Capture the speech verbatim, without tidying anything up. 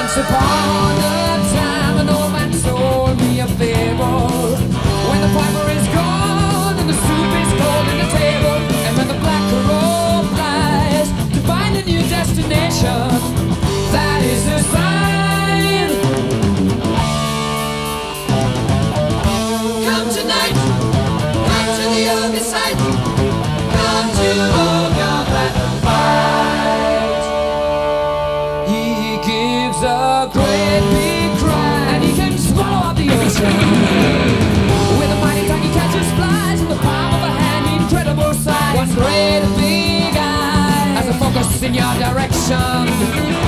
Once upon a time, an old man told me a fable. When the piper is gone and the soup is cold in the table, and when the black crow flies to find a new destination, that is a sign. Come tonight, come to the other side, come to Ogre Black fight. He gives a great big cry, and he can swallow up the ocean. With a mighty tongue he catches flies in the palm of a hand, incredible size. One great big eye has a focus in your direction.